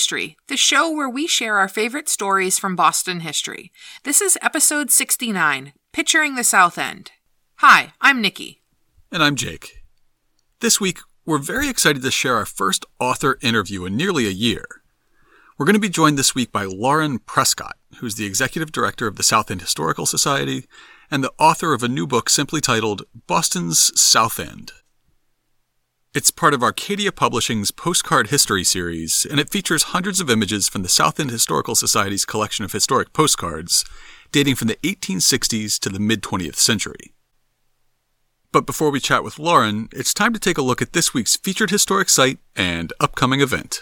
History, the show where we share our favorite stories from Boston history. This is episode 69, Picturing the South End. Hi, I'm Nikki. And I'm Jake. This week, we're very excited to share our first author interview in nearly a year. We're going to be joined this week by Lauren Prescott, who's the executive director of the South End Historical Society and the author of a new book simply titled Boston's South End. It's part of Arcadia Publishing's Postcard History series, and it features hundreds of images from the South End Historical Society's collection of historic postcards, dating from the 1860s to the mid-20th century. But before we chat with Lauren, it's time to take a look at this week's featured historic site and upcoming event.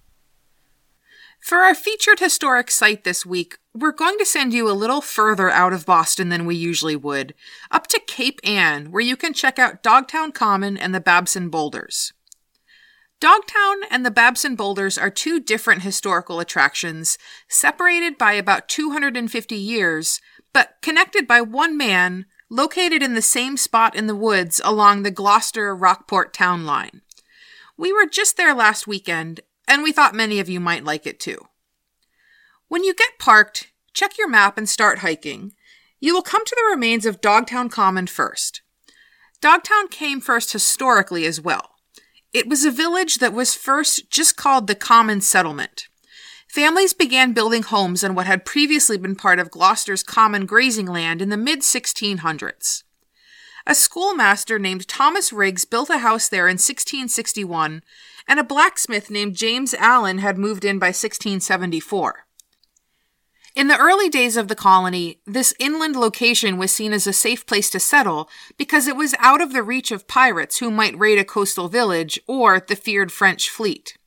For our featured historic site this week, we're going to send you a little further out of Boston than we usually would, up to Cape Ann, where you can check out Dogtown Common and the Babson Boulders. Dogtown and the Babson Boulders are two different historical attractions, separated by about 250 years, but connected by one man, located in the same spot in the woods along the Gloucester-Rockport town line. We were just there last weekend, and we thought many of you might like it too. When you get parked, check your map and start hiking. You will come to the remains of Dogtown Common first. Dogtown came first historically as well. It was a village that was first just called the Common Settlement. Families began building homes on what had previously been part of Gloucester's common grazing land in the mid-1600s. A schoolmaster named Thomas Riggs built a house there in 1661, and a blacksmith named James Allen had moved in by 1674. In the early days of the colony, this inland location was seen as a safe place to settle because it was out of the reach of pirates who might raid a coastal village or the feared French fleet.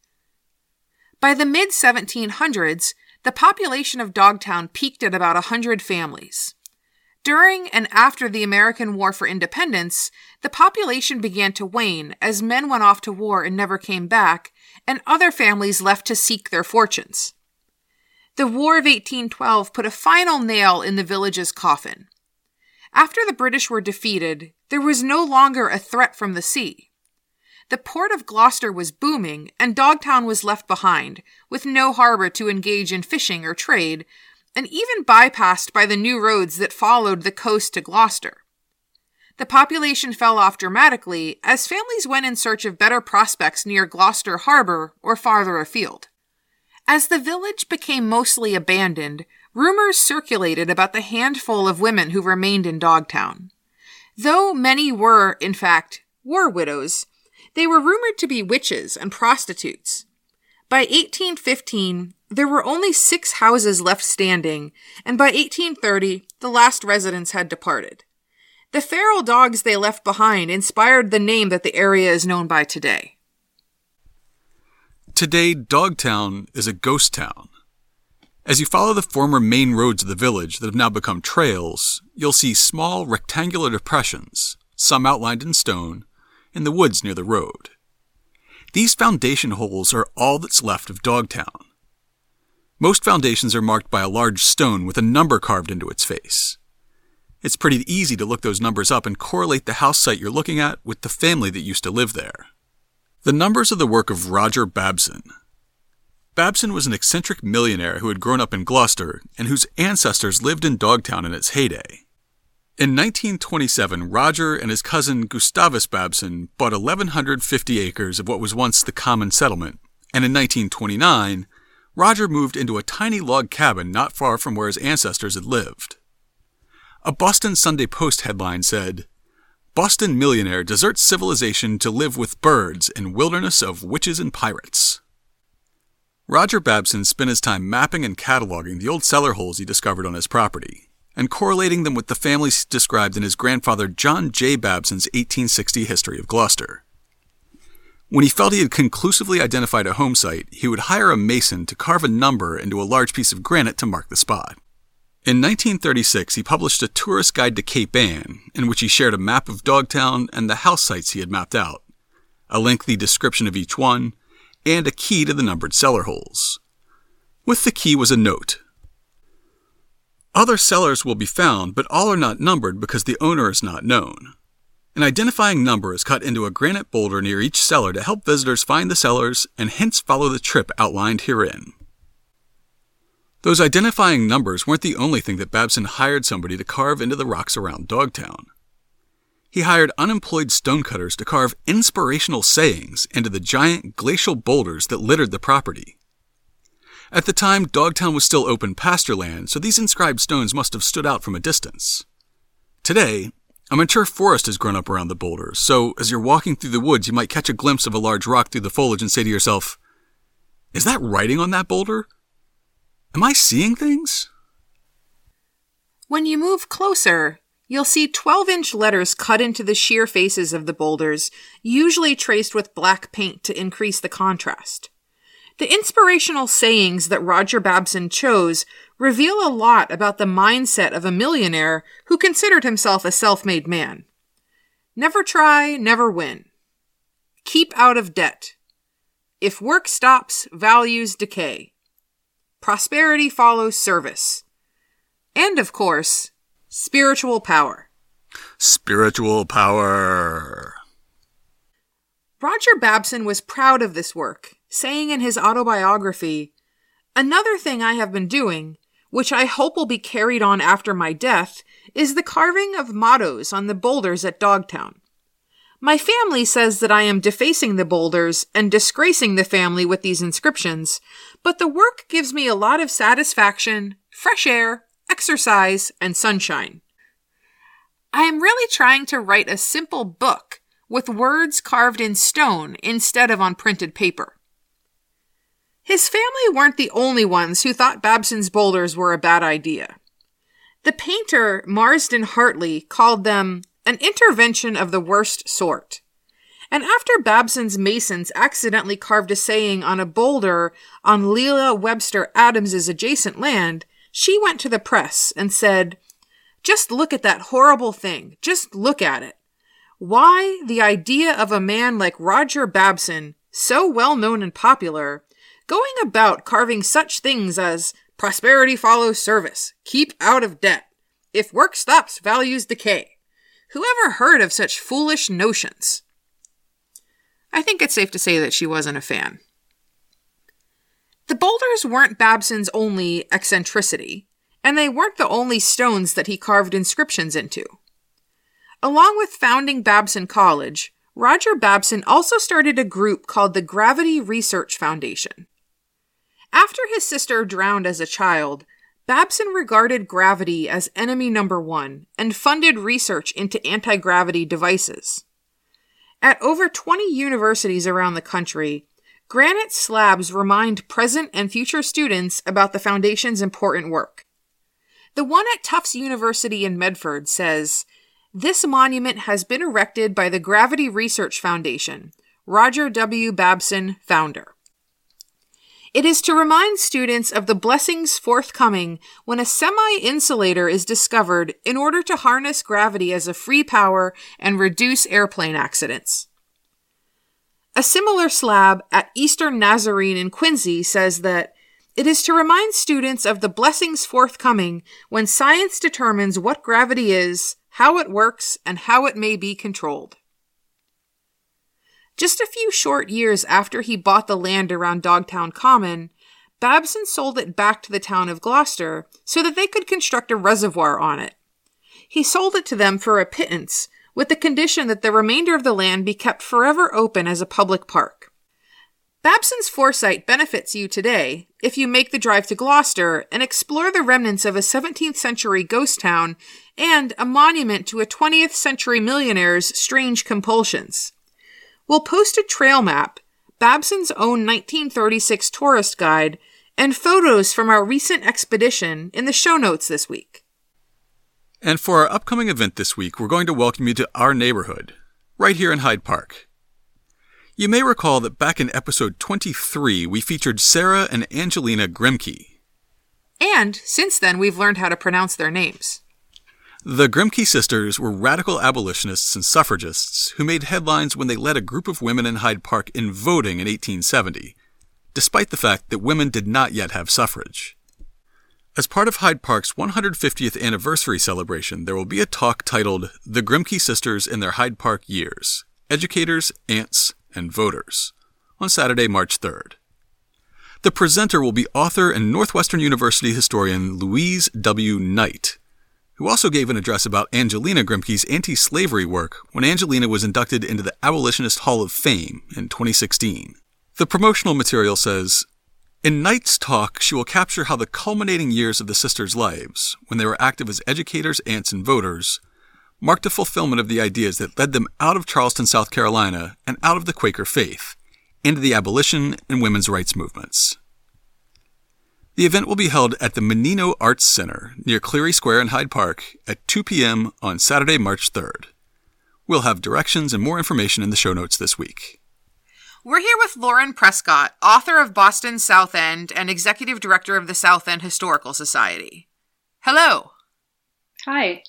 By the mid-1700s, the population of Dogtown peaked at about 100 families. During and after the American War for Independence, the population began to wane as men went off to war and never came back, and other families left to seek their fortunes. The War of 1812 put a final nail in the village's coffin. After the British were defeated, there was no longer a threat from the sea. The port of Gloucester was booming, and Dogtown was left behind, with no harbor to engage in fishing or trade, and even bypassed by the new roads that followed the coast to Gloucester. The population fell off dramatically as families went in search of better prospects near Gloucester Harbor or farther afield. As the village became mostly abandoned, rumors circulated about the handful of women who remained in Dogtown. Though many were, in fact, war widows, they were rumored to be witches and prostitutes. By 1815, there were only 6 houses left standing, and by 1830, the last residents had departed. The feral dogs they left behind inspired the name that the area is known by today. Today, Dogtown is a ghost town. As you follow the former main roads of the village that have now become trails, you'll see small rectangular depressions, some outlined in stone, in the woods near the road. These foundation holes are all that's left of Dogtown. Most foundations are marked by a large stone with a number carved into its face. It's pretty easy to look those numbers up and correlate the house site you're looking at with the family that used to live there. The numbers are the work of Roger Babson. Babson was an eccentric millionaire who had grown up in Gloucester and whose ancestors lived in Dogtown in its heyday. In 1927, Roger and his cousin Gustavus Babson bought 1,150 acres of what was once the Common Settlement, and in 1929, Roger moved into a tiny log cabin not far from where his ancestors had lived. A Boston Sunday Post headline said, "Boston millionaire deserts civilization to live with birds in wilderness of witches and pirates." Roger Babson spent his time mapping and cataloging the old cellar holes he discovered on his property, and correlating them with the families described in his grandfather John J. Babson's 1860 History of Gloucester. When he felt he had conclusively identified a home site, he would hire a mason to carve a number into a large piece of granite to mark the spot. In 1936, he published a tourist guide to Cape Ann, in which he shared a map of Dogtown and the house sites he had mapped out, a lengthy description of each one, and a key to the numbered cellar holes. With the key was a note. "Other cellars will be found, but all are not numbered because the owner is not known. An identifying number is cut into a granite boulder near each cellar to help visitors find the cellars and hence follow the trip outlined herein. Those identifying numbers weren't the only thing that Babson hired somebody to carve into the rocks around Dogtown. He hired unemployed stonecutters to carve inspirational sayings into the giant glacial boulders that littered the property. At the time, Dogtown was still open pasture land, so these inscribed stones must have stood out from a distance. Today, a mature forest has grown up around the boulders, so as you're walking through the woods, you might catch a glimpse of a large rock through the foliage and say to yourself, "Is that writing on that boulder? Am I seeing things?" When you move closer, you'll see 12-inch letters cut into the sheer faces of the boulders, usually traced with black paint to increase the contrast. The inspirational sayings that Roger Babson chose reveal a lot about the mindset of a millionaire who considered himself a self-made man. Never try, never win. Keep out of debt. If work stops, values decay. Prosperity follows service. And, of course, spiritual power. Spiritual power. Roger Babson was proud of this work, saying in his autobiography, "Another thing I have been doing, which I hope will be carried on after my death, is the carving of mottos on the boulders at Dogtown. My family says that I am defacing the boulders and disgracing the family with these inscriptions, but the work gives me a lot of satisfaction, fresh air, exercise, and sunshine. I am really trying to write a simple book with words carved in stone instead of on printed paper." His family weren't the only ones who thought Babson's boulders were a bad idea. The painter Marsden Hartley called them an intervention of the worst sort. And after Babson's masons accidentally carved a saying on a boulder on Leila Webster Adams's adjacent land, she went to the press and said, "Just look at that horrible thing. Just look at it. Why, the idea of a man like Roger Babson, so well known and popular, going about carving such things as prosperity follows service, keep out of debt, if work stops, values decay. Who ever heard of such foolish notions?" I think it's safe to say that she wasn't a fan. The boulders weren't Babson's only eccentricity, and they weren't the only stones that he carved inscriptions into. Along with founding Babson College, Roger Babson also started a group called the Gravity Research Foundation. After his sister drowned as a child, Babson regarded gravity as enemy number one and funded research into anti-gravity devices. At over 20 universities around the country, granite slabs remind present and future students about the Foundation's important work. The one at Tufts University in Medford says, "This monument has been erected by the Gravity Research Foundation, Roger W. Babson, founder. It is to remind students of the blessings forthcoming when a semi-insulator is discovered in order to harness gravity as a free power and reduce airplane accidents." A similar slab at Eastern Nazarene in Quincy says that it is to remind students of the blessings forthcoming when science determines what gravity is, how it works, and how it may be controlled. Just a few short years after he bought the land around Dogtown Common, Babson sold it back to the town of Gloucester so that they could construct a reservoir on it. He sold it to them for a pittance, with the condition that the remainder of the land be kept forever open as a public park. Babson's foresight benefits you today if you make the drive to Gloucester and explore the remnants of a 17th century ghost town and a monument to a 20th century millionaire's strange compulsions. We'll post a trail map, Babson's own 1936 tourist guide, and photos from our recent expedition in the show notes this week. And for our upcoming event this week, we're going to welcome you to our neighborhood, right here in Hyde Park. You may recall that back in episode 23, we featured Sarah and Angelina Grimke. And since then, we've learned how to pronounce their names. The Grimke sisters were radical abolitionists and suffragists who made headlines when they led a group of women in Hyde Park in voting in 1870, despite the fact that women did not yet have suffrage. As part of Hyde Park's 150th anniversary celebration, there will be a talk titled The Grimke Sisters in Their Hyde Park Years, Educators, Aunts, and Voters, on Saturday, March 3rd. The presenter will be author and Northwestern University historian Louise W. Knight, who also gave an address about Angelina Grimke's anti-slavery work when Angelina was inducted into the Abolitionist Hall of Fame in 2016. The promotional material says, in Knight's talk, she will capture how the culminating years of the sisters' lives, when they were active as educators, aunts, and voters, marked a fulfillment of the ideas that led them out of Charleston, South Carolina, and out of the Quaker faith, into the abolition and women's rights movements. The event will be held at the Menino Arts Center near Cleary Square in Hyde Park at 2 p.m. on Saturday, March 3rd. We'll have directions and more information in the show notes this week. We're here with Lauren Prescott, author of Boston's South End and executive director of the South End Historical Society. Hello. Hi.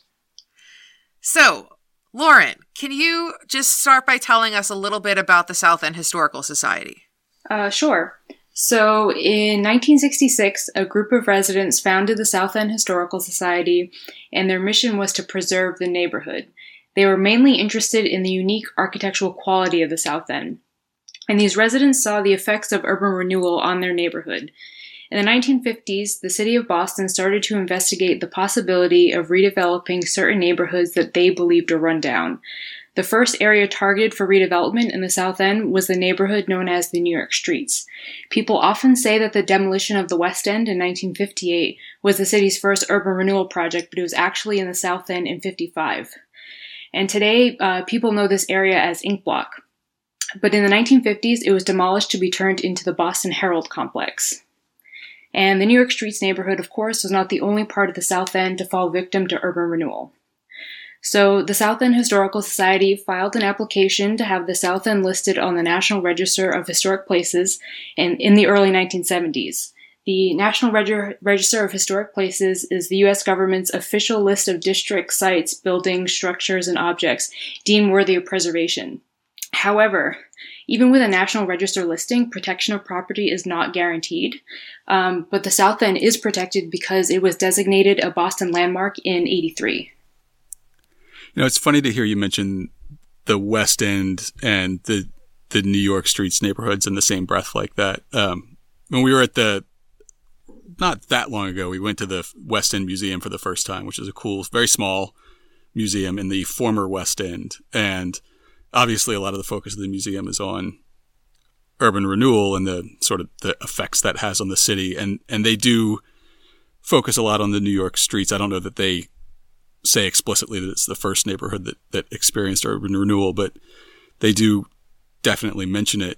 So, Lauren, can you just start by telling us a little bit about the South End Historical Society? Sure. So, in 1966, a group of residents founded the South End Historical Society, and their mission was to preserve the neighborhood. They were mainly interested in the unique architectural quality of the South End. And these residents saw the effects of urban renewal on their neighborhood. In the 1950s, the city of Boston started to investigate the possibility of redeveloping certain neighborhoods that they believed were run down. The first area targeted for redevelopment in the South End was the neighborhood known as the New York Streets. People often say that the demolition of the West End in 1958 was the city's first urban renewal project, but it was actually in the South End in 1955. And today, people know this area as Ink Block. But in the 1950s, it was demolished to be turned into the Boston Herald complex. And the New York Streets neighborhood, of course, was not the only part of the South End to fall victim to urban renewal. So the South End Historical Society filed an application to have the South End listed on the National Register of Historic Places in the early 1970s. The National Register of Historic Places is the U.S. government's official list of district sites, buildings, structures, and objects deemed worthy of preservation. However, even with a National Register listing, protection of property is not guaranteed. But the South End is protected because it was designated a Boston landmark in 1983. You know, it's funny to hear you mention the West End and the New York Streets neighborhoods in the same breath like that. When we were not that long ago, we went to the West End Museum for the first time, which is a cool, very small museum in the former West End. And obviously, a lot of the focus of the museum is on urban renewal and the sort of the effects that has on the city. And they do focus a lot on the New York streets. I don't know that they say explicitly that it's the first neighborhood that experienced urban renewal, but they do definitely mention it.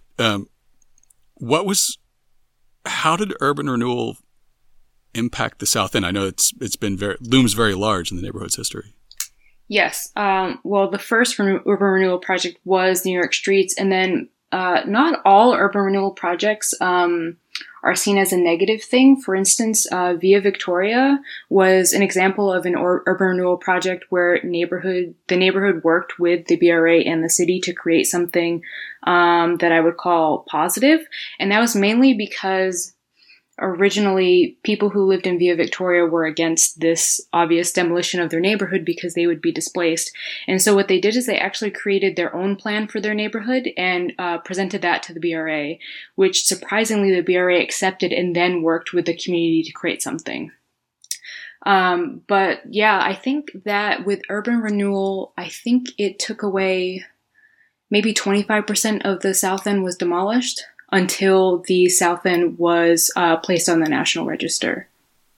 How did urban renewal impact the South End? I know it's been looms very large in the neighborhood's history. Yes. Well, the first urban renewal project was New York Streets, and then not all urban renewal projects are seen as a negative thing. For instance, Via Victoria was an example of an urban renewal project where the neighborhood worked with the BRA and the city to create something that I would call positive, and that was mainly because originally, people who lived in Via Victoria were against this obvious demolition of their neighborhood because they would be displaced. And so what they did is they actually created their own plan for their neighborhood and presented that to the BRA, which surprisingly the BRA accepted and then worked with the community to create something. But yeah, I think that with urban renewal, I think it took away maybe 25% of the South End was demolished until the South End was placed on the National Register.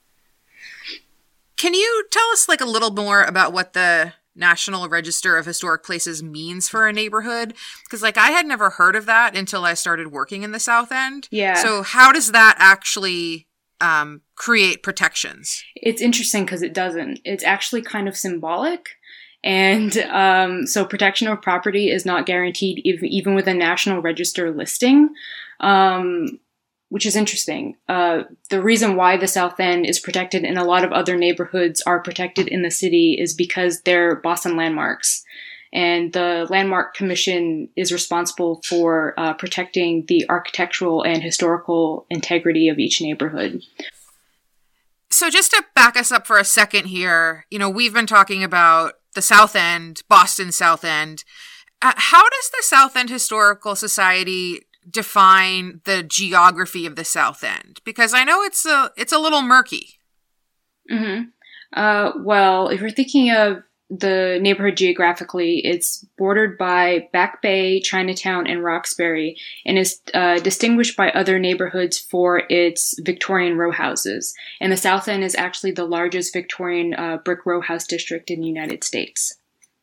Can you tell us a little more about what the National Register of Historic Places means for a neighborhood? Because I had never heard of that until I started working in the South End. Yeah. So how does that actually create protections? It's interesting because it doesn't. It's actually kind of symbolic. And so protection of property is not guaranteed even with a National Register listing, which is interesting. The reason why the South End is protected and a lot of other neighborhoods are protected in the city is because they're Boston landmarks. And the Landmark Commission is responsible for protecting the architectural and historical integrity of each neighborhood. So just to back us up for a second here, we've been talking about the South End, Boston South End. How does the South End Historical Society define the geography of the South End? Because I know it's a little murky. Mm-hmm. Well, if you're thinking of the neighborhood geographically, it's bordered by Back Bay, Chinatown, and Roxbury, and is distinguished by other neighborhoods for its Victorian row houses. And the South End is actually the largest Victorian brick row house district in the United States.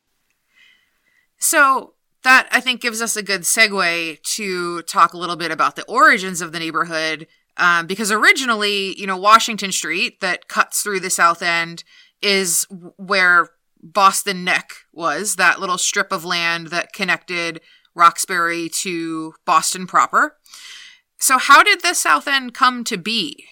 So that, I think, gives us a good segue to talk a little bit about the origins of the neighborhood, because originally, Washington Street that cuts through the South End is where Boston Neck was, that little strip of land that connected Roxbury to Boston proper. So how did the South End come to be?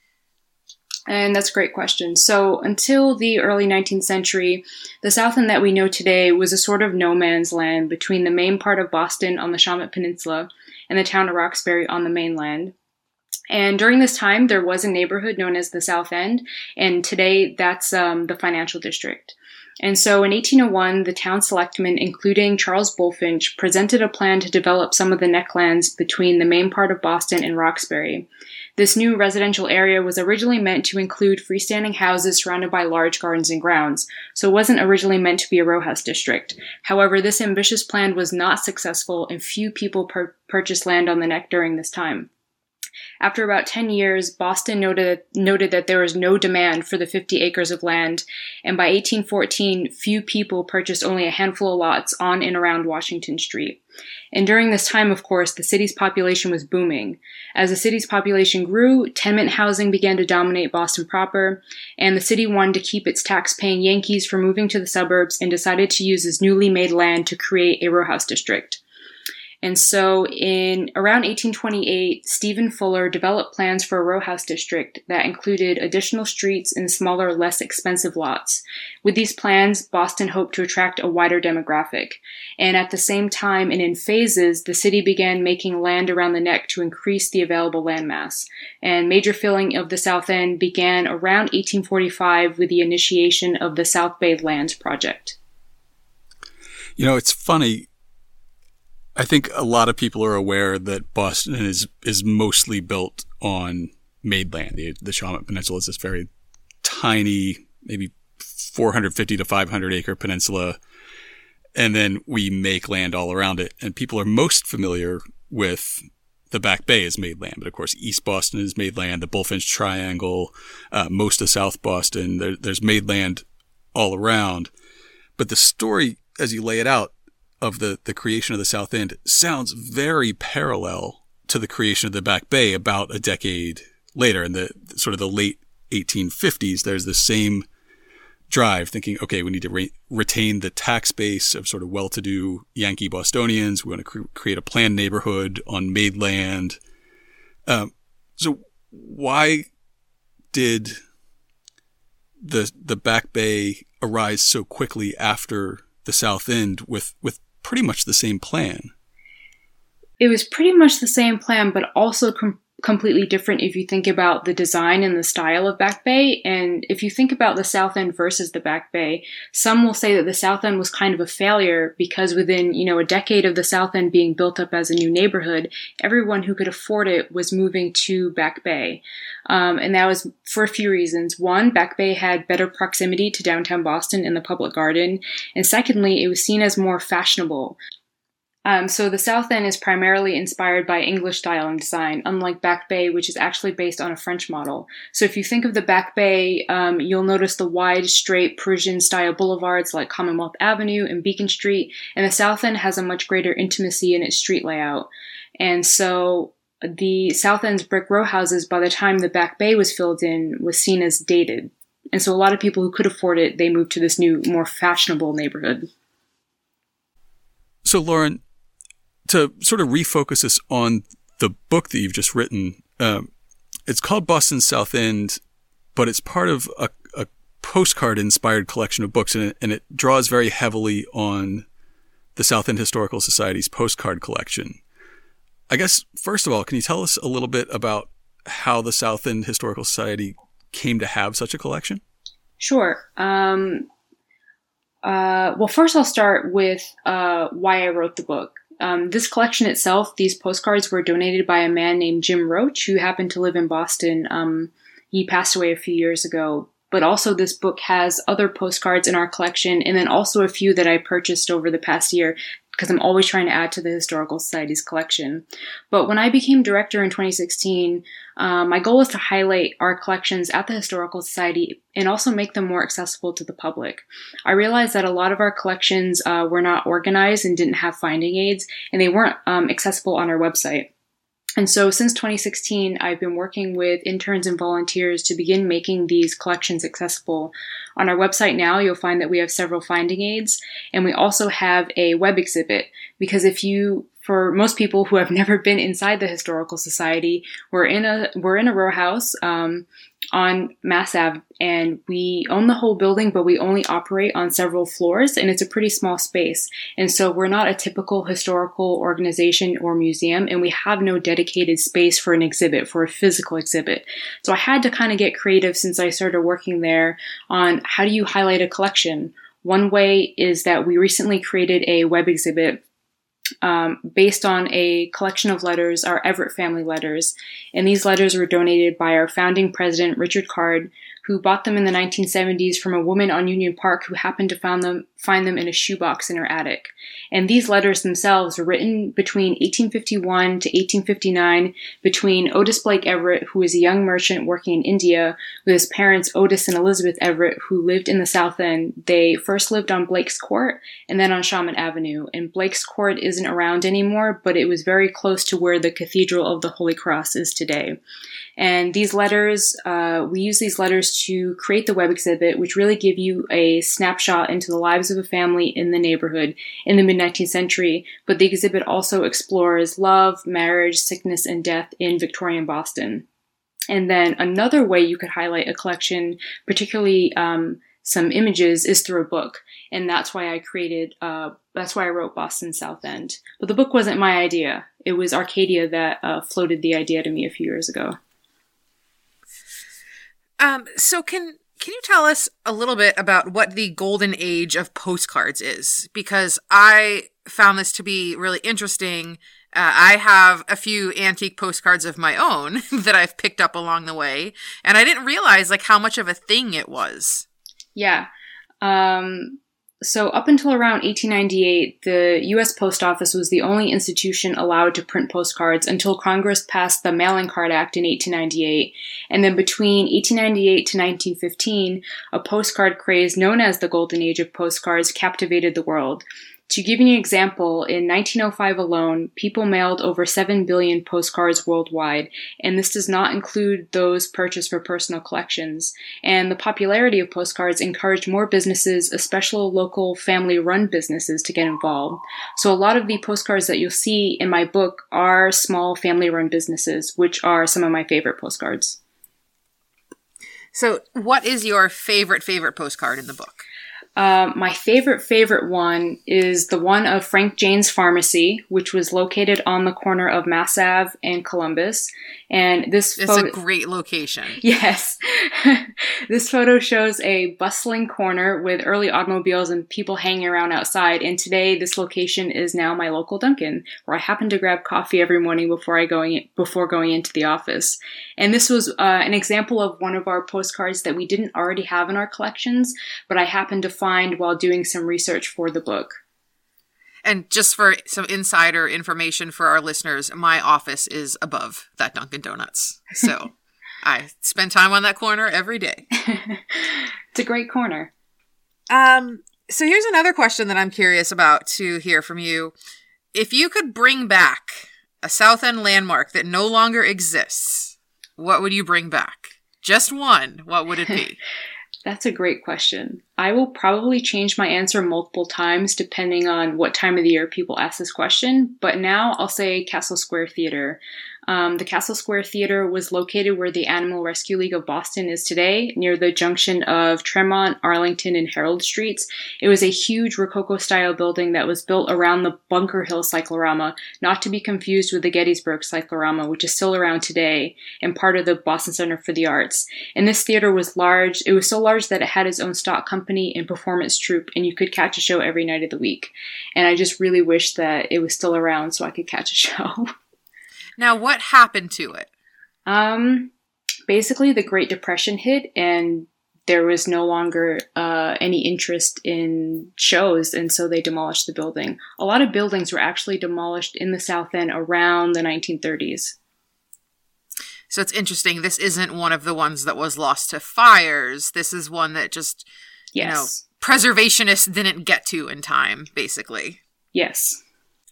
And that's a great question. So until the early 19th century, the South End that we know today was a sort of no man's land between the main part of Boston on the Shawmut Peninsula and the town of Roxbury on the mainland. And during this time, there was a neighborhood known as the South End, and today that's the financial district. And so in 1801, the town selectmen, including Charles Bulfinch, presented a plan to develop some of the necklands between the main part of Boston and Roxbury. This new residential area was originally meant to include freestanding houses surrounded by large gardens and grounds, so it wasn't originally meant to be a row house district. However, this ambitious plan was not successful, and few people purchased land on the neck during this time. After about 10 years, Boston noted that there was no demand for the 50 acres of land, and by 1814, few people purchased only a handful of lots on and around Washington Street. And during this time, of course, the city's population was booming. As the city's population grew, tenement housing began to dominate Boston proper, and the city wanted to keep its tax-paying Yankees from moving to the suburbs and decided to use this newly made land to create a row house district. And so in around 1828, Stephen Fuller developed plans for a row house district that included additional streets and smaller, less expensive lots. With these plans, Boston hoped to attract a wider demographic. And at the same time, and in phases, the city began making land around the neck to increase the available landmass. And major filling of the South End began around 1845 with the initiation of the South Bay Lands Project. It's funny. I think a lot of people are aware that Boston is mostly built on made land. The Shawmut Peninsula is this very tiny, maybe 450 to 500 acre peninsula, and then we make land all around it. And people are most familiar with the Back Bay as made land, but of course East Boston is made land, the Bulfinch Triangle, most of South Boston. There's made land all around. But the story, as you lay it out, of the creation of the South End sounds very parallel to the creation of the Back Bay about a decade later. In the sort of the late 1850s, there's the same drive thinking, okay, we need to retain the tax base of sort of well-to-do Yankee Bostonians. We want to create a planned neighborhood on made land. So why did the Back Bay arise so quickly after the South End with pretty much the same plan? It was pretty much the same plan, but also completely different if you think about the design and the style of Back Bay. And if you think about the South End versus the Back Bay, some will say that the South End was kind of a failure because within, a decade of the South End being built up as a new neighborhood, everyone who could afford it was moving to Back Bay. And that was for a few reasons. One, Back Bay had better proximity to downtown Boston and the Public Garden. And secondly, it was seen as more fashionable. So the South End is primarily inspired by English style and design, unlike Back Bay, which is actually based on a French model. So if you think of the Back Bay, you'll notice the wide, straight Parisian style boulevards like Commonwealth Avenue and Beacon Street, and the South End has a much greater intimacy in its street layout. And so the South End's brick row houses, by the time the Back Bay was filled in, was seen as dated. And so a lot of people who could afford it, they moved to this new, more fashionable neighborhood. So Lauren, to sort of refocus us on the book that you've just written, it's called Boston South End, but it's part of a postcard-inspired collection of books, and it draws very heavily on the South End Historical Society's postcard collection. I guess, first of all, can you tell us a little bit about how the South End Historical Society came to have such a collection? Sure. Well, first I'll start with why I wrote the book. This collection itself, these postcards were donated by a man named Jim Roach, who happened to live in Boston. He passed away a few years ago. But also this book has other postcards in our collection, and then also a few that I purchased over the past year, because I'm always trying to add to the Historical Society's collection. But when I became director in 2016, my goal was to highlight our collections at the Historical Society and also make them more accessible to the public. I realized that a lot of our collections were not organized and didn't have finding aids, and they weren't accessible on our website. And so since 2016, I've been working with interns and volunteers to begin making these collections accessible. On our website now, you'll find that we have several finding aids, and we also have a web exhibit, because for most people who have never been inside the Historical Society, we're in a row house on Mass Ave, and we own the whole building, but we only operate on several floors, and it's a pretty small space. And so we're not a typical historical organization or museum, and we have no dedicated space for an exhibit, for a physical exhibit. So I had to kind of get creative since I started working there on how do you highlight a collection. One way is that we recently created a web exhibit based on a collection of letters, our Everett family letters. And these letters were donated by our founding president, Richard Card, who bought them in the 1970s from a woman on Union Park who happened to find them in a shoebox in her attic. And these letters themselves were written between 1851 to 1859 between Otis Blake Everett, who was a young merchant working in India, with his parents Otis and Elizabeth Everett, who lived in the South End. They first lived on Blake's Court and then on Shaman Avenue. And Blake's Court isn't around anymore, but it was very close to where the Cathedral of the Holy Cross is today. And these letters, we use these letters to create the web exhibit, which really give you a snapshot into the lives of a family in the neighborhood in the mid-19th century. But the exhibit also explores love, marriage, sickness, and death in Victorian Boston. And then another way you could highlight a collection, particularly some images, is through a book. And that's why I wrote Boston South End. But the book wasn't my idea. It was Arcadia that floated the idea to me a few years ago. So can you tell us a little bit about what the golden age of postcards is? Because I found this to be really interesting. I have a few antique postcards of my own that I've picked up along the way, and I didn't realize how much of a thing it was. Yeah. So up until around 1898, the U.S. Post Office was the only institution allowed to print postcards until Congress passed the Mailing Card Act in 1898. And then between 1898 to 1915, a postcard craze known as the Golden Age of Postcards captivated the world. To give you an example, in 1905 alone, people mailed over 7 billion postcards worldwide, and this does not include those purchased for personal collections. And the popularity of postcards encouraged more businesses, especially local family-run businesses, to get involved. So a lot of the postcards that you'll see in my book are small family-run businesses, which are some of my favorite postcards. So what is your favorite postcard in the book? My favorite one is the one of Frank Jane's Pharmacy, which was located on the corner of Mass Ave and Columbus. And it's a great location. Yes. This photo shows a bustling corner with early automobiles and people hanging around outside. And today, this location is now my local Dunkin', where I happen to grab coffee every morning before going into the office. And this was an example of one of our postcards that we didn't already have in our collections, but I happened to find while doing some research for the book. And just for some insider information for our listeners, my office is above that Dunkin' Donuts. So I spend time on that corner every day. It's a great corner. So here's another question that I'm curious about to hear from you. If you could bring back a South End landmark that no longer exists, what would you bring back? Just one. What would it be? That's a great question. I will probably change my answer multiple times depending on what time of the year people ask this question, but now I'll say Castle Square Theater. The Castle Square Theater was located where the Animal Rescue League of Boston is today, near the junction of Tremont, Arlington, and Herald Streets. It was a huge Rococo-style building that was built around the Bunker Hill Cyclorama, not to be confused with the Gettysburg Cyclorama, which is still around today and part of the Boston Center for the Arts. And this theater was large. It was so large that it had its own stock company and performance troupe, and you could catch a show every night of the week. And I just really wish that it was still around so I could catch a show. Now, what happened to it? Basically, the Great Depression hit, and there was no longer any interest in shows, and so they demolished the building. A lot of buildings were actually demolished in the South End around the 1930s. So it's interesting. This isn't one of the ones that was lost to fires. This is one that just, yes, preservationists didn't get to in time, basically. Yes.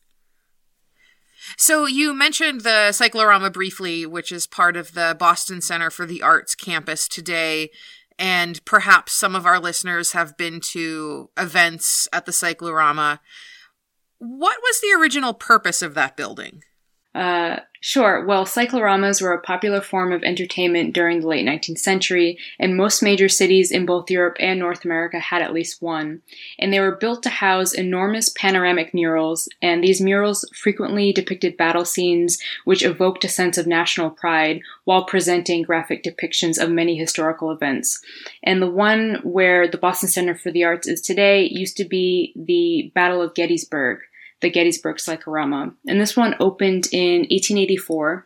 So you mentioned the Cyclorama briefly, which is part of the Boston Center for the Arts campus today, and perhaps some of our listeners have been to events at the Cyclorama. What was the original purpose of that building? Sure. Well, cycloramas were a popular form of entertainment during the late 19th century, and most major cities in both Europe and North America had at least one. And they were built to house enormous panoramic murals, and these murals frequently depicted battle scenes which evoked a sense of national pride while presenting graphic depictions of many historical events. And the one where the Boston Center for the Arts is today used to be the Battle of Gettysburg, the Gettysburg Cyclorama. And this one opened in 1884.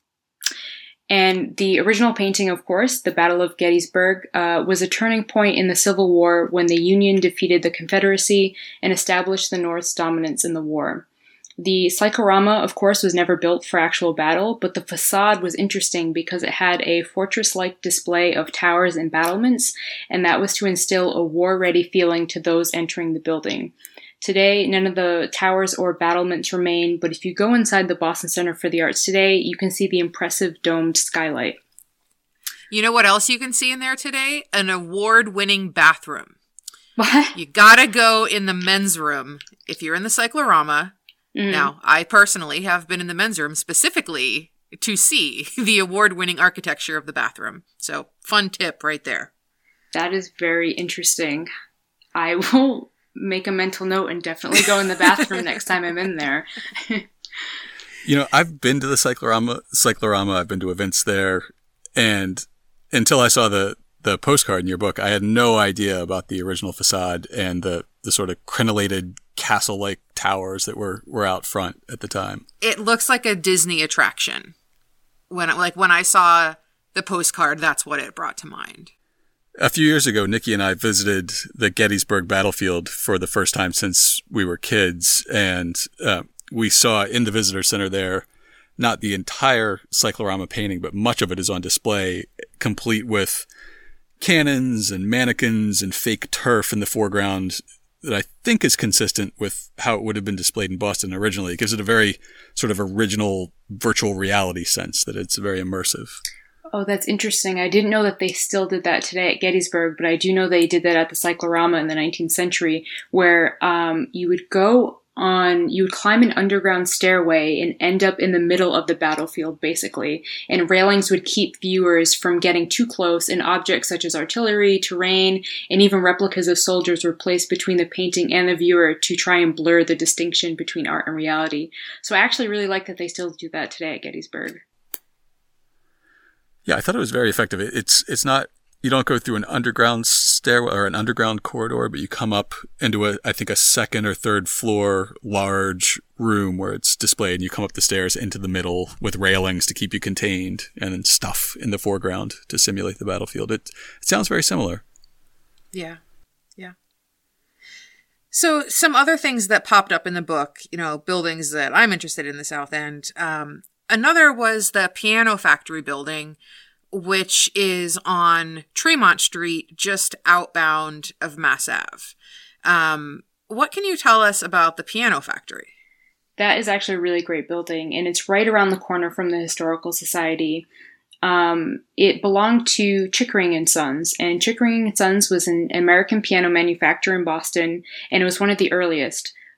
And the original painting, of course, the Battle of Gettysburg, was a turning point in the Civil War when the Union defeated the Confederacy and established the North's dominance in the war. The Cyclorama, of course, was never built for actual battle, but the facade was interesting because it had a fortress-like display of towers and battlements, and that was to instill a war-ready feeling to those entering the building. Today, none of the towers or battlements remain, but if you go inside the Boston Center for the Arts today, you can see the impressive domed skylight. You know what else you can see in there today? An award-winning bathroom. What? You gotta go in the men's room if you're in the Cyclorama. Mm-hmm. Now, I personally have been in the men's room specifically to see the award-winning architecture of the bathroom. So, fun tip right there. That is very interesting. I will make a mental note and definitely go in the bathroom next time I'm in there. I've been to the Cyclorama. I've been to events there, and until I saw the postcard in your book, I had no idea about the original facade and the sort of crenellated castle-like towers that were out front at the time. It looks like a Disney attraction. When I saw the postcard, that's what it brought to mind. A few years ago, Nikki and I visited the Gettysburg battlefield for the first time since we were kids, and we saw in the visitor center there, not the entire Cyclorama painting, but much of it is on display, complete with cannons and mannequins and fake turf in the foreground that I think is consistent with how it would have been displayed in Boston originally. It gives it a very sort of original virtual reality sense that it's very immersive. Oh, that's interesting. I didn't know that they still did that today at Gettysburg, but I do know they did that at the Cyclorama in the 19th century, where you would climb an underground stairway and end up in the middle of the battlefield, basically. And railings would keep viewers from getting too close, and objects such as artillery, terrain, and even replicas of soldiers were placed between the painting and the viewer to try and blur the distinction between art and reality. So I actually really like that they still do that today at Gettysburg. Yeah, I thought it was very effective. It's not, you don't go through an underground stairwell or an underground corridor, but you come up into I think a second or third floor large room where it's displayed, and you come up the stairs into the middle with railings to keep you contained, and then stuff in the foreground to simulate the battlefield. It sounds very similar. Yeah. So some other things that popped up in the book, buildings that I'm interested in the South End. Another was the Piano Factory building, which is on Tremont Street, just outbound of Mass Ave. What can you tell us about the Piano Factory? That is actually a really great building, and it's right around the corner from the Historical Society. It belonged to Chickering & Sons, and Chickering & Sons was an American piano manufacturer in Boston, and it was one of the earliest.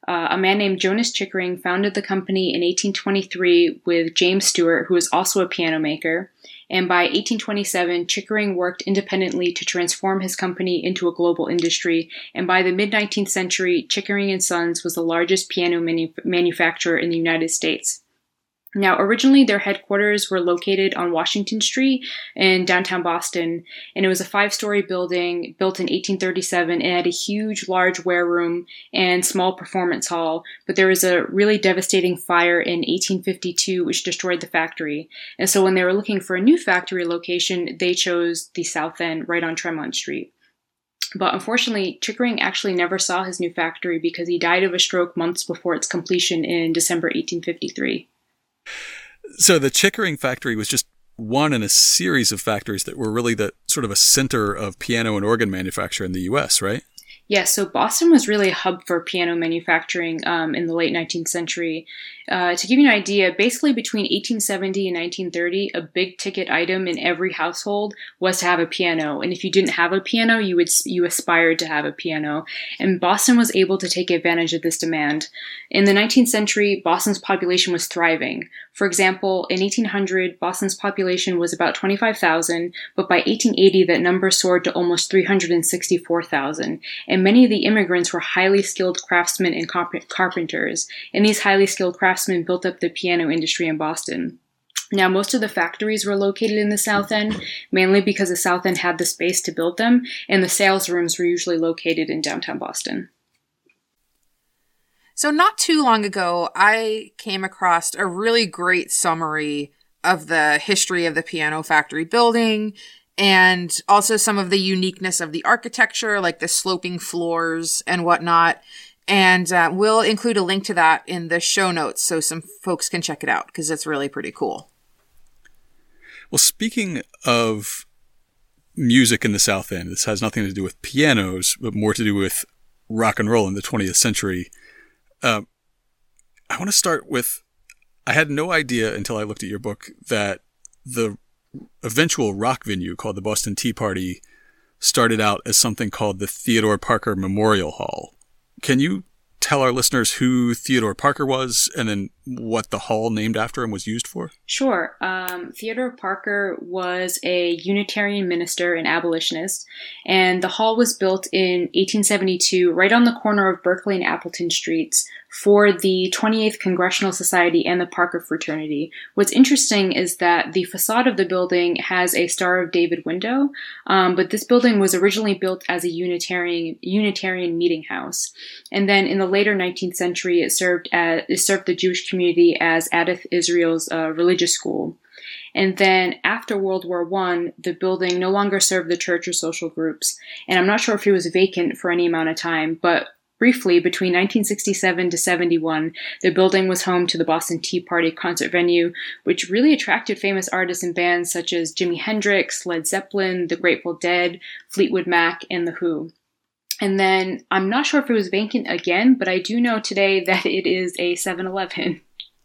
A man named Jonas Chickering founded the company in 1823 with James Stewart, who was also a piano maker. And by 1827, Chickering worked independently to transform his company into a global industry. And by the mid-19th century, Chickering & Sons was the largest piano manufacturer in the United States. Now, originally, their headquarters were located on Washington Street in downtown Boston, and it was a 5-story building built in 1837. It had a huge, large wareroom and small performance hall, but there was a really devastating fire in 1852, which destroyed the factory. And so when they were looking for a new factory location, they chose the South End, right on Tremont Street. But unfortunately, Chickering actually never saw his new factory because he died of a stroke months before its completion in December 1853. So the Chickering factory was just one in a series of factories that were really the sort of a center of piano and organ manufacture in the U.S., right? Yes, so Boston was really a hub for piano manufacturing in the late 19th century. To give you an idea, basically between 1870 and 1930, a big ticket item in every household was to have a piano. And if you didn't have a piano, you aspired to have a piano. And Boston was able to take advantage of this demand. In the 19th century, Boston's population was thriving. For example, in 1800, Boston's population was about 25,000, but by 1880, that number soared to almost 364,000. And many of the immigrants were highly skilled craftsmen and carpenters. And these highly skilled craftsmen built up the piano industry in Boston. Now, most of the factories were located in the South End, mainly because the South End had the space to build them, and the sales rooms were usually located in downtown Boston. So not too long ago, I came across a really great summary of the history of the piano factory building and also some of the uniqueness of the architecture, like the sloping floors and whatnot. And we'll include a link to that in the show notes so some folks can check it out because it's really pretty cool. Well, speaking of music in the South End, this has nothing to do with pianos, but more to do with rock and roll in the 20th century. I want to start with, I had no idea until I looked at your book that the eventual rock venue called the Boston Tea Party started out as something called the Theodore Parker Memorial Hall. Can you tell our listeners who Theodore Parker was and then what the hall named after him was used for? Sure. Theodore Parker was a Unitarian minister and abolitionist, and the hall was built in 1872 right on the corner of Berkeley and Appleton Streets for the 28th Congressional Society and the Parker Fraternity. What's interesting is that the facade of the building has a Star of David window, but this building was originally built as a Unitarian meeting house. And then in the later 19th century, it served the Jewish community as Adath Israel's religious school. And then after World War I, the building no longer served the church or social groups. And I'm not sure if it was vacant for any amount of time, but briefly, between 1967 to 71, the building was home to the Boston Tea Party concert venue, which really attracted famous artists and bands such as Jimi Hendrix, Led Zeppelin, The Grateful Dead, Fleetwood Mac, and The Who. And then, I'm not sure if it was vacant again, but I do know today that it is a 7-Eleven.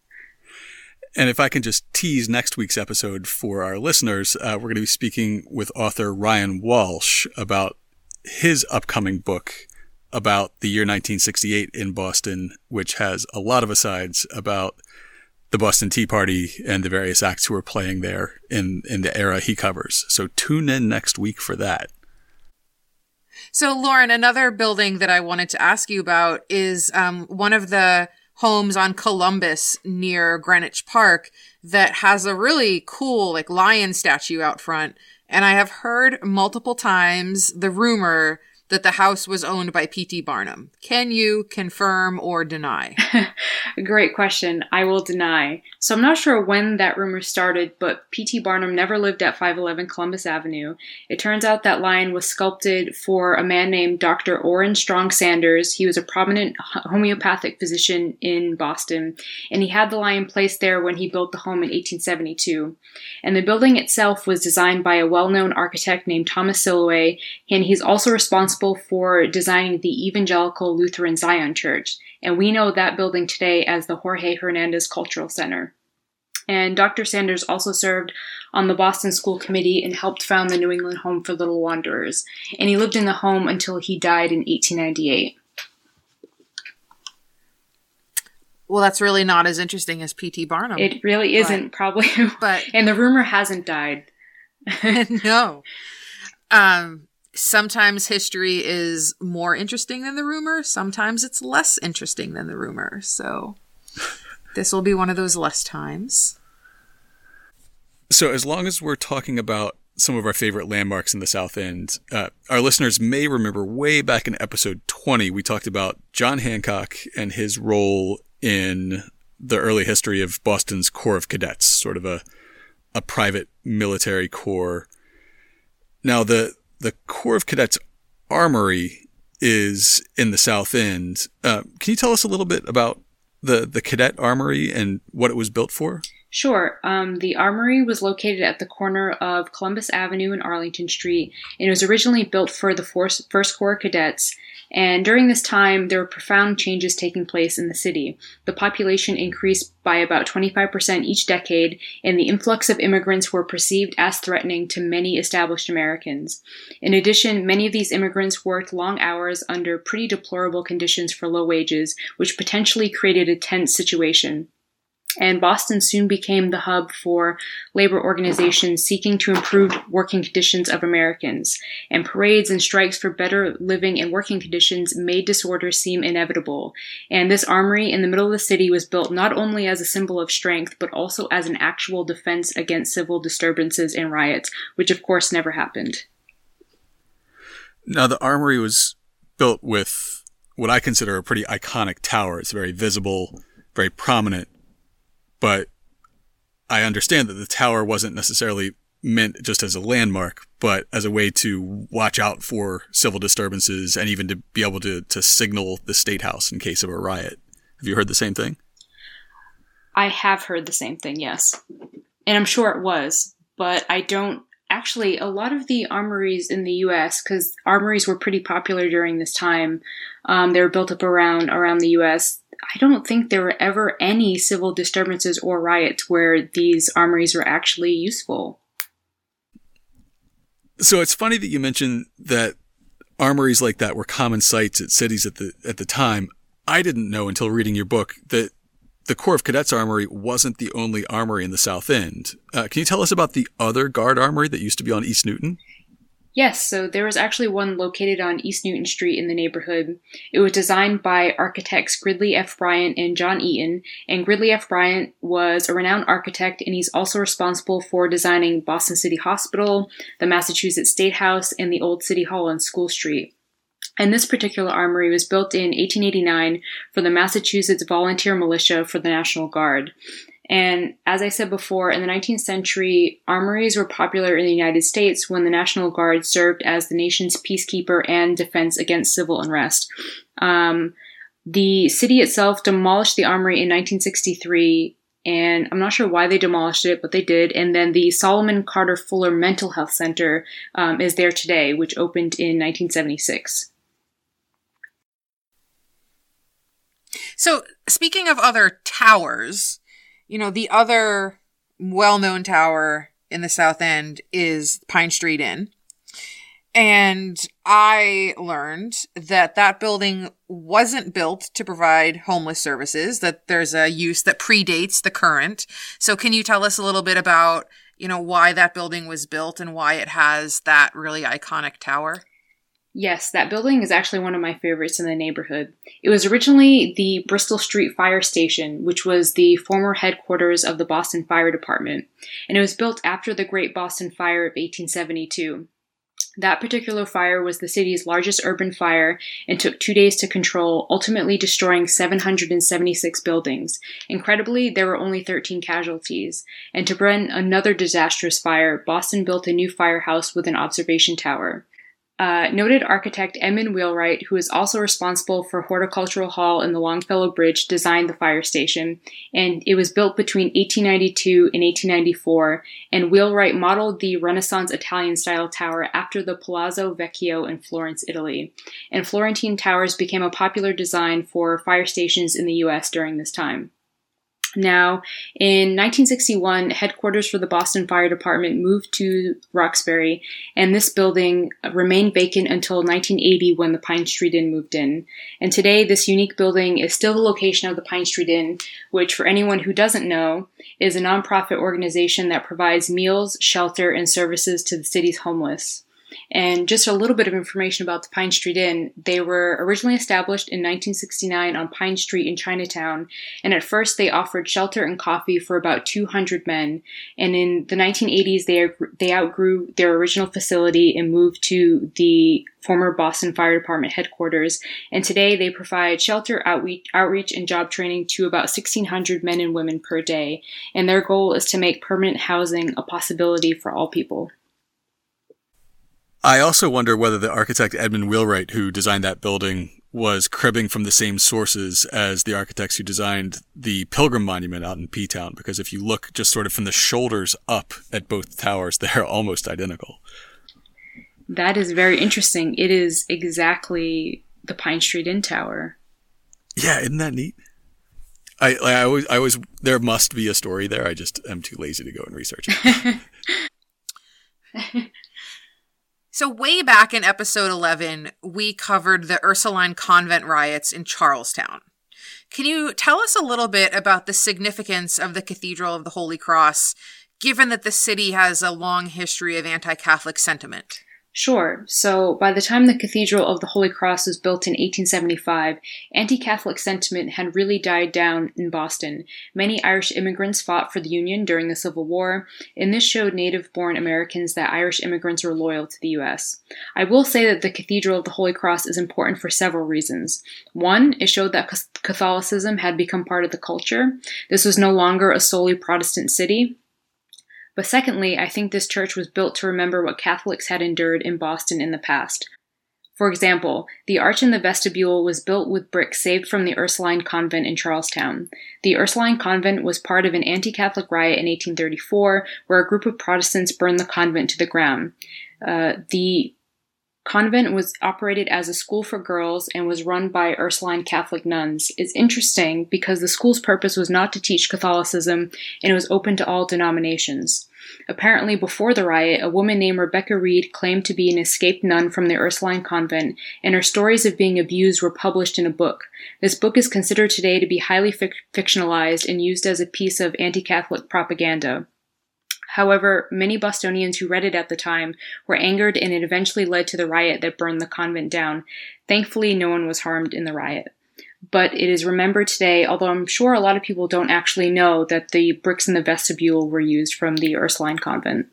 And if I can just tease next week's episode for our listeners, we're going to be speaking with author Ryan Walsh about his upcoming book about the year 1968 in Boston, which has a lot of asides about the Boston Tea Party and the various acts who were playing there in the era he covers. So tune in next week for that. So, Lauren, another building that I wanted to ask you about is one of the homes on Columbus near Greenwich Park that has a really cool lion statue out front. And I have heard multiple times the rumor that the house was owned by P.T. Barnum. Can you confirm or deny? Great question. I will deny. So I'm not sure when that rumor started, but P.T. Barnum never lived at 511 Columbus Avenue. It turns out that lion was sculpted for a man named Dr. Orrin Strong Sanders. He was a prominent homeopathic physician in Boston, and he had the lion placed there when he built the home in 1872. And the building itself was designed by a well-known architect named Thomas Silloway, and he's also responsible for designing the Evangelical Lutheran Zion Church, and we know that building today as the Jorge Hernandez Cultural Center. And Dr. Sanders also served on the Boston School Committee and helped found the New England Home for Little Wanderers, and he lived in the home until he died in 1898. Well, that's really not as interesting as P.T. Barnum. It really isn't, probably. But and the rumor hasn't died. No. Sometimes history is more interesting than the rumor. Sometimes it's less interesting than the rumor. So this will be one of those less times. So as long as we're talking about some of our favorite landmarks in the South End, our listeners may remember way back in episode 20, we talked about John Hancock and his role in the early history of Boston's Corps of Cadets, sort of a private military corps. Now, the Corps of Cadets Armory is in the South End. Can you tell us a little bit about the Cadet Armory and what it was built for? Sure. The armory was located at the corner of Columbus Avenue and Arlington Street, and it was originally built for the First Corps Cadets. And during this time, there were profound changes taking place in the city. The population increased by about 25% each decade, and the influx of immigrants were perceived as threatening to many established Americans. In addition, many of these immigrants worked long hours under pretty deplorable conditions for low wages, which potentially created a tense situation. And Boston soon became the hub for labor organizations seeking to improve working conditions of Americans. And parades and strikes for better living and working conditions made disorder seem inevitable. And this armory in the middle of the city was built not only as a symbol of strength, but also as an actual defense against civil disturbances and riots, which of course never happened. Now, the armory was built with what I consider a pretty iconic tower. It's very visible, very prominent. But I understand that the tower wasn't necessarily meant just as a landmark, but as a way to watch out for civil disturbances and even to be able to signal the State House in case of a riot. Have you heard the same thing? I have heard the same thing, yes. And I'm sure it was, but I don't. Actually, a lot of the armories in the U.S., because armories were pretty popular during this time, they were built up around the U.S., I don't think there were ever any civil disturbances or riots where these armories were actually useful. So it's funny that you mentioned that armories like that were common sights at cities at the time. I didn't know until reading your book that the Corps of Cadets Armory wasn't the only armory in the South End. Can you tell us about the other Guard Armory that used to be on East Newton? Yes, so there was actually one located on East Newton Street in the neighborhood. It was designed by architects Gridley F. Bryant and John Eaton, and Gridley F. Bryant was a renowned architect, and he's also responsible for designing Boston City Hospital, the Massachusetts State House, and the Old City Hall on School Street. And this particular armory was built in 1889 for the Massachusetts Volunteer Militia for the National Guard. And as I said before, in the 19th century, armories were popular in the United States when the National Guard served as the nation's peacekeeper and defense against civil unrest. The city itself demolished the armory in 1963, and I'm not sure why they demolished it, but they did. And then the Solomon Carter Fuller Mental Health Center is there today, which opened in 1976. So, speaking of other towers, the other well-known tower in the South End is Pine Street Inn. And I learned that building wasn't built to provide homeless services, that there's a use that predates the current. So can you tell us a little bit about, why that building was built and why it has that really iconic tower? Yes, that building is actually one of my favorites in the neighborhood. It was originally the Bristol Street Fire Station, which was the former headquarters of the Boston Fire Department, and it was built after the Great Boston Fire of 1872. That particular fire was the city's largest urban fire and took 2 days to control, ultimately destroying 776 buildings. Incredibly, there were only 13 casualties. And to prevent another disastrous fire, Boston built a new firehouse with an observation tower. Noted architect Edmund Wheelwright, who is also responsible for Horticultural Hall and the Longfellow Bridge, designed the fire station, and it was built between 1892 and 1894, and Wheelwright modeled the Renaissance Italian-style tower after the Palazzo Vecchio in Florence, Italy. And Florentine towers became a popular design for fire stations in the U.S. during this time. Now, in 1961, headquarters for the Boston Fire Department moved to Roxbury, and this building remained vacant until 1980 when the Pine Street Inn moved in. And today, this unique building is still the location of the Pine Street Inn, which, for anyone who doesn't know, is a nonprofit organization that provides meals, shelter, and services to the city's homeless. And just a little bit of information about the Pine Street Inn. They were originally established in 1969 on Pine Street in Chinatown, and at first they offered shelter and coffee for about 200 men. And in the 1980s, they outgrew their original facility and moved to the former Boston Fire Department headquarters. And today they provide shelter, outreach, and job training to about 1,600 men and women per day. And their goal is to make permanent housing a possibility for all people. I also wonder whether the architect Edmund Wheelwright, who designed that building, was cribbing from the same sources as the architects who designed the Pilgrim Monument out in P-Town, because if you look just sort of from the shoulders up at both towers, they're almost identical. That is very interesting. It is exactly the Pine Street Inn tower. Yeah, isn't that neat? I always, there must be a story there. I just am too lazy to go and research it. So way back in episode 11, we covered the Ursuline Convent riots in Charlestown. Can you tell us a little bit about the significance of the Cathedral of the Holy Cross, given that the city has a long history of anti-Catholic sentiment? Sure. So by the time the Cathedral of the Holy Cross was built in 1875, anti-Catholic sentiment had really died down in Boston. Many Irish immigrants fought for the Union during the Civil War, and this showed native-born Americans that Irish immigrants were loyal to the U.S. I will say that the Cathedral of the Holy Cross is important for several reasons. One, it showed that Catholicism had become part of the culture. This was no longer a solely Protestant city. But secondly, I think this church was built to remember what Catholics had endured in Boston in the past. For example, the arch in the vestibule was built with bricks saved from the Ursuline Convent in Charlestown. The Ursuline Convent was part of an anti-Catholic riot in 1834, where a group of Protestants burned the convent to the ground. The convent was operated as a school for girls and was run by Ursuline Catholic nuns. It's interesting because the school's purpose was not to teach Catholicism, and it was open to all denominations. Apparently, before the riot, a woman named Rebecca Reed claimed to be an escaped nun from the Ursuline Convent, and her stories of being abused were published in a book. This book is considered today to be highly fictionalized and used as a piece of anti-Catholic propaganda. However, many Bostonians who read it at the time were angered, and it eventually led to the riot that burned the convent down. Thankfully, no one was harmed in the riot. But it is remembered today, although I'm sure a lot of people don't actually know that the bricks in the vestibule were used from the Ursuline Convent.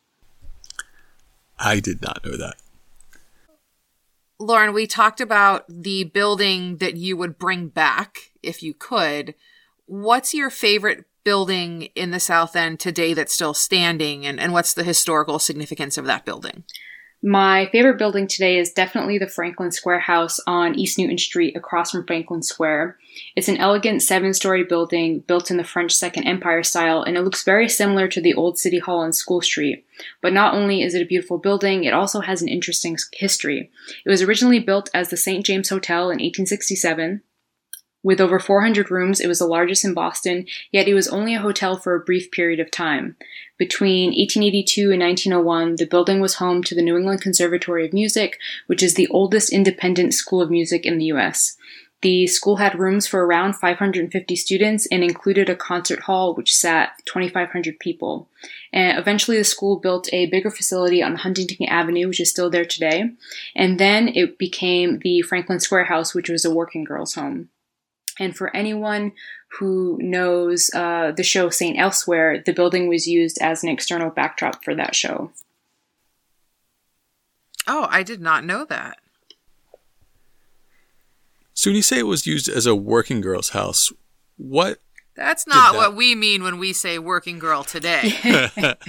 I did not know that. Lauren, we talked about the building that you would bring back if you could. What's your favorite building in the South End today that's still standing, and what's the historical significance of that building? My favorite building today is definitely the Franklin Square House on East Newton Street across from Franklin Square. It's an elegant 7-story building built in the French Second Empire style, and it looks very similar to the old City Hall on School Street. But not only is it a beautiful building, it also has an interesting history. It was originally built as the St. James Hotel in 1867. With over 400 rooms, it was the largest in Boston, yet it was only a hotel for a brief period of time. Between 1882 and 1901, the building was home to the New England Conservatory of Music, which is the oldest independent school of music in the U.S. The school had rooms for around 550 students and included a concert hall which sat 2,500 people. And eventually the school built a bigger facility on Huntington Avenue, which is still there today. And then it became the Franklin Square House, which was a working girls' home. And for anyone who knows the show St. Elsewhere, the building was used as an external backdrop for that show. Oh, I did not know that. So when you say it was used as a working girl's house, what? That's not what we mean when we say working girl today.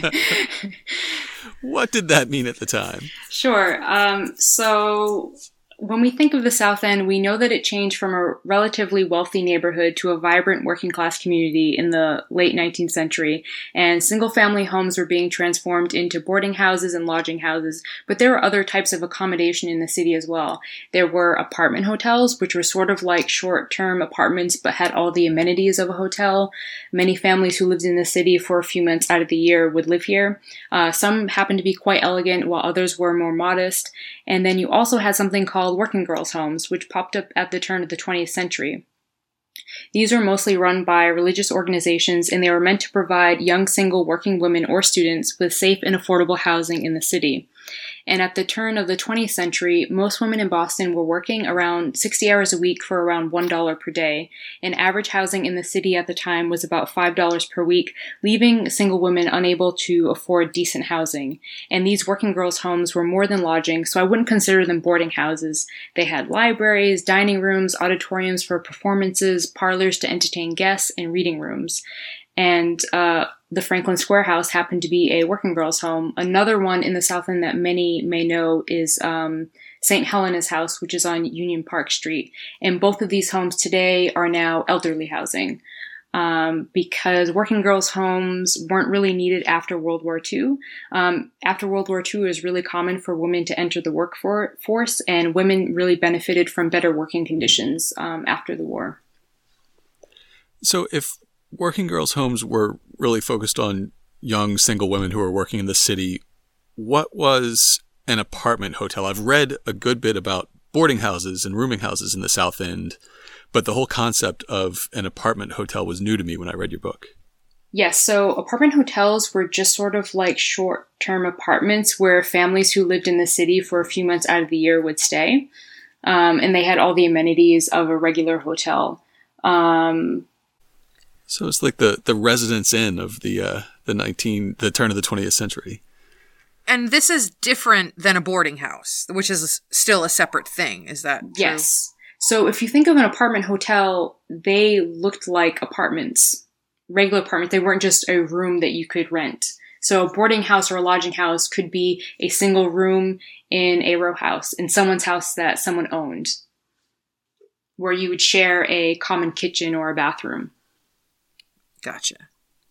What did that mean at the time? Sure. So when we think of the South End, we know that it changed from a relatively wealthy neighborhood to a vibrant working class community in the late 19th century, and single family homes were being transformed into boarding houses and lodging houses, but there were other types of accommodation in the city as well. There were apartment hotels, which were sort of like short-term apartments but had all the amenities of a hotel. Many families who lived in the city for a few months out of the year would live here. Some happened to be quite elegant, while others were more modest. And then you also had something called working girls' homes, which popped up at the turn of the 20th century. These were mostly run by religious organizations, and they were meant to provide young single working women or students with safe and affordable housing in the city. And at the turn of the 20th century, most women in Boston were working around 60 hours a week for around $1 per day, and average housing in the city at the time was about $5 per week, leaving single women unable to afford decent housing. And these working girls' homes were more than lodging, so I wouldn't consider them boarding houses. They had libraries, dining rooms, auditoriums for performances, parlors to entertain guests, and reading rooms. And the Franklin Square House happened to be a working girls' home. Another one in the South End that many may know is St. Helena's House, which is on Union Park Street. And both of these homes today are now elderly housing because working girls' homes weren't really needed after World War II. After World War II, it was really common for women to enter the workforce, and women really benefited from better working conditions after the war. So if working girls' homes were really focused on young single women who were working in the city, what was an apartment hotel? I've read a good bit about boarding houses and rooming houses in the South End, but the whole concept of an apartment hotel was new to me when I read your book. Yes, so apartment hotels were just sort of like short-term apartments where families who lived in the city for a few months out of the year would stay, and they had all the amenities of a regular hotel. So it's like the Residence Inn of the turn of the 20th century. And this is different than a boarding house, which is still a separate thing. Is that true? Yes. So if you think of an apartment hotel, they looked like apartments, regular apartments. They weren't just a room that you could rent. So a boarding house or a lodging house could be a single room in a row house, in someone's house that someone owned, where you would share a common kitchen or a bathroom. Gotcha.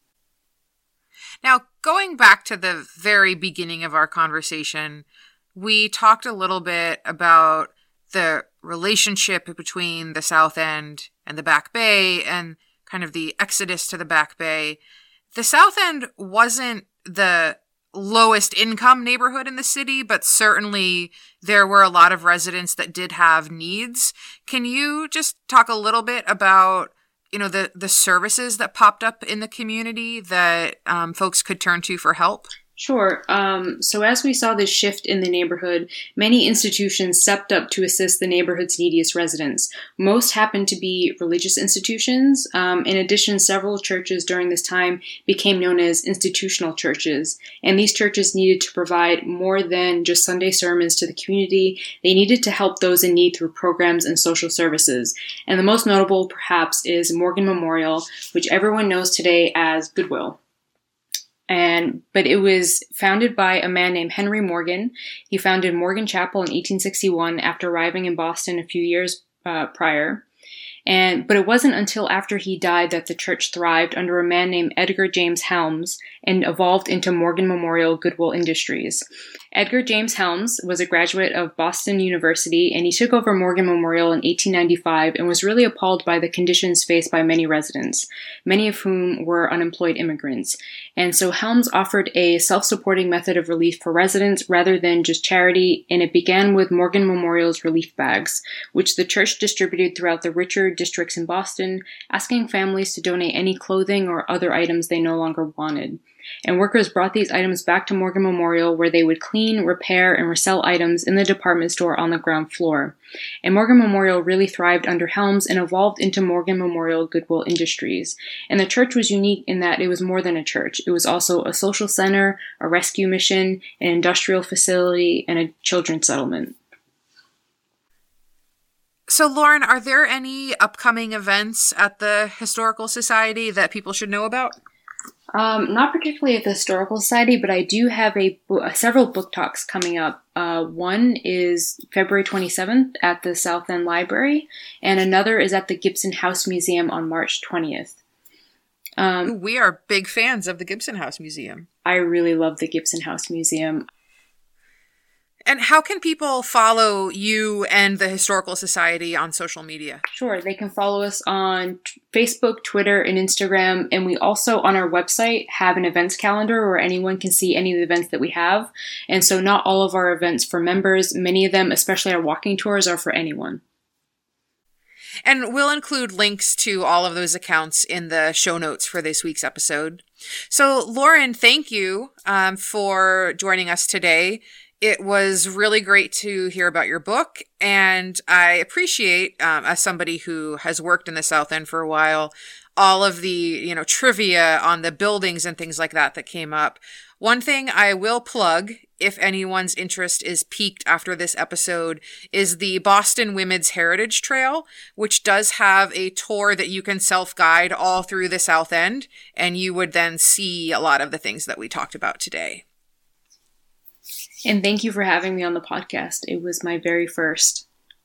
Now, going back to the very beginning of our conversation, we talked a little bit about the relationship between the South End and the Back Bay and kind of the exodus to the Back Bay. The South End wasn't the lowest income neighborhood in the city, but certainly there were a lot of residents that did have needs. Can you just talk a little bit about the services that popped up in the community that folks could turn to for help? Sure. So as we saw this shift in the neighborhood, many institutions stepped up to assist the neighborhood's neediest residents. Most happened to be religious institutions. In addition, several churches during this time became known as institutional churches. And these churches needed to provide more than just Sunday sermons to the community. They needed to help those in need through programs and social services. And the most notable, perhaps, is Morgan Memorial, which everyone knows today as Goodwill. But it was founded by a man named Henry Morgan. He founded Morgan Chapel in 1861 after arriving in Boston a few years prior. But it wasn't until after he died that the church thrived under a man named Edgar James Helms and evolved into Morgan Memorial Goodwill Industries. Edgar James Helms was a graduate of Boston University, and he took over Morgan Memorial in 1895 and was really appalled by the conditions faced by many residents, many of whom were unemployed immigrants. And so Helms offered a self-supporting method of relief for residents rather than just charity, and it began with Morgan Memorial's relief bags, which the church distributed throughout the richer districts in Boston, asking families to donate any clothing or other items they no longer wanted. And workers brought these items back to Morgan Memorial, where they would clean, repair, and resell items in the department store on the ground floor. And Morgan Memorial really thrived under Helms and evolved into Morgan Memorial Goodwill Industries. And the church was unique in that it was more than a church. It was also a social center, a rescue mission, an industrial facility, and a children's settlement. So, Lauren, are there any upcoming events at the Historical Society that people should know about? Not particularly at the Historical Society, but I do have several book talks coming up. One is February 27th at the South End Library, and another is at the Gibson House Museum on March 20th. We are big fans of the Gibson House Museum. I really love the Gibson House Museum. And how can people follow you and the Historical Society on social media? Sure, they can follow us on Facebook, Twitter, and Instagram. And we also, on our website, have an events calendar where anyone can see any of the events that we have. And so not all of our events for members, many of them, especially our walking tours, are for anyone. And we'll include links to all of those accounts in the show notes for this week's episode. So, Lauren, thank you for joining us today. It was really great to hear about your book, and I appreciate, as somebody who has worked in the South End for a while, all of the, trivia on the buildings and things like that came up. One thing I will plug, if anyone's interest is piqued after this episode, is the Boston Women's Heritage Trail, which does have a tour that you can self-guide all through the South End, and you would then see a lot of the things that we talked about today. And thank you for having me on the podcast. It was my very first.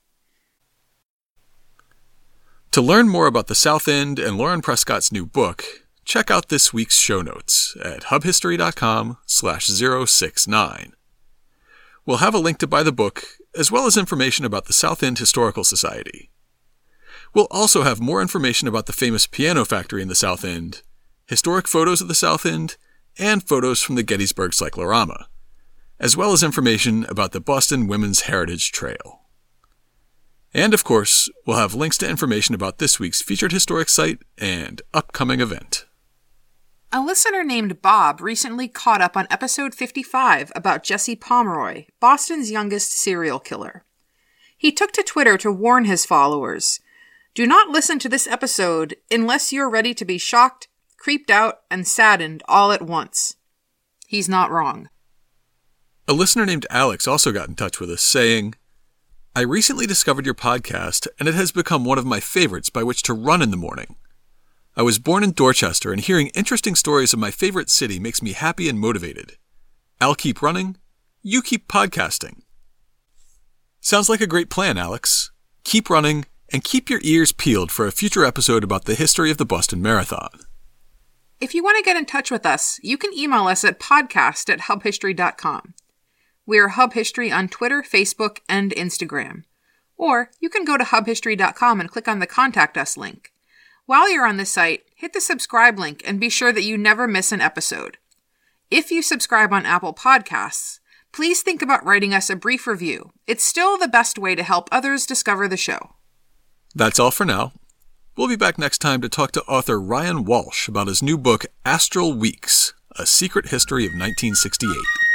To learn more about the South End and Lauren Prescott's new book, check out this week's show notes at hubhistory.com/069. We'll have a link to buy the book, as well as information about the South End Historical Society. We'll also have more information about the famous piano factory in the South End, historic photos of the South End, and photos from the Gettysburg Cyclorama, as well as information about the Boston Women's Heritage Trail. And of course, we'll have links to information about this week's featured historic site and upcoming event. A listener named Bob recently caught up on episode 55 about Jesse Pomeroy, Boston's youngest serial killer. He took to Twitter to warn his followers, "Do not listen to this episode unless you're ready to be shocked, creeped out, and saddened all at once." He's not wrong. A listener named Alex also got in touch with us saying, "I recently discovered your podcast, and it has become one of my favorites by which to run in the morning. I was born in Dorchester, and hearing interesting stories of my favorite city makes me happy and motivated. I'll keep running. You keep podcasting." Sounds like a great plan, Alex. Keep running, and keep your ears peeled for a future episode about the history of the Boston Marathon. If you want to get in touch with us, you can email us at podcast@hubhistory.com. We're Hub History on Twitter, Facebook, and Instagram. Or you can go to hubhistory.com and click on the Contact Us link. While you're on the site, hit the subscribe link and be sure that you never miss an episode. If you subscribe on Apple Podcasts, please think about writing us a brief review. It's still the best way to help others discover the show. That's all for now. We'll be back next time to talk to author Ryan Walsh about his new book, Astral Weeks, A Secret History of 1968.